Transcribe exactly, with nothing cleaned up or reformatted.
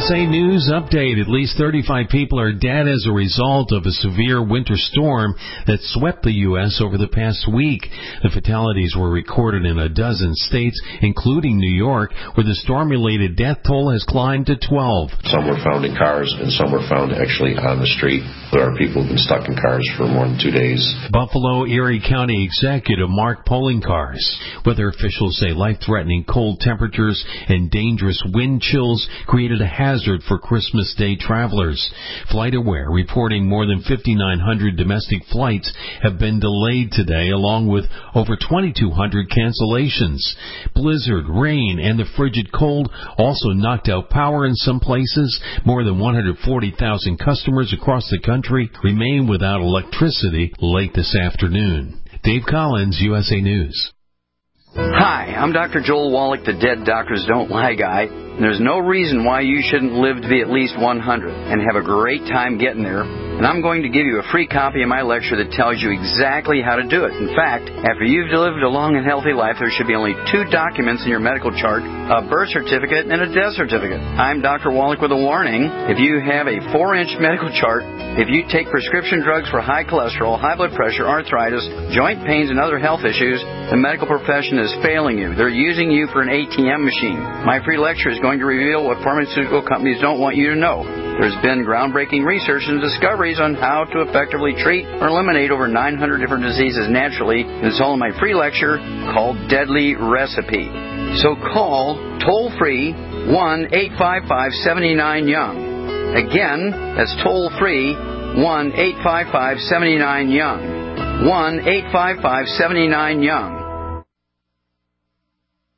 S A News Update. At least thirty-five people are dead as a result of a severe winter storm that swept the U S over the past week. The fatalities were recorded in a dozen states, including New York, where the storm-related death toll has climbed to twelve. Some were found in cars, and some were found actually on the street. There are people who've been stuck in cars for more than two days. Buffalo Erie County Executive Mark Poloncarz. Weather officials say life-threatening cold temperatures and dangerous wind chills created a hazard for Christmas Day travelers. FlightAware reporting more than fifty-nine hundred domestic flights have been delayed today, along with over twenty-two hundred cancellations. Blizzard, rain, and the frigid cold also knocked out power in some places. More than one hundred forty thousand customers across the country remain without electricity late this afternoon. Dave Collins, U S A News. Hi, I'm Doctor Joel Wallach, the Dead Doctors Don't Lie guy. There's no reason why you shouldn't live to be at least one hundred and have a great time getting there. And I'm going to give you a free copy of my lecture that tells you exactly how to do it. In fact, after you've lived a long and healthy life, there should be only two documents in your medical chart, a birth certificate and a death certificate. I'm Doctor Wallach with a warning. If you have a four-inch medical chart, if you take prescription drugs for high cholesterol, high blood pressure, arthritis, joint pains, and other health issues, the medical profession is failing you. They're using you for an A T M machine. My free lecture is going to reveal what pharmaceutical companies don't want you to know. There's been groundbreaking research and discoveries on how to effectively treat or eliminate over nine hundred different diseases naturally, and it's all in my free lecture called Deadly Recipe. So call toll-free one eight five five, seven nine, young. Again, that's toll-free one eight five five, seven nine, young. one eight five five, seven nine, young.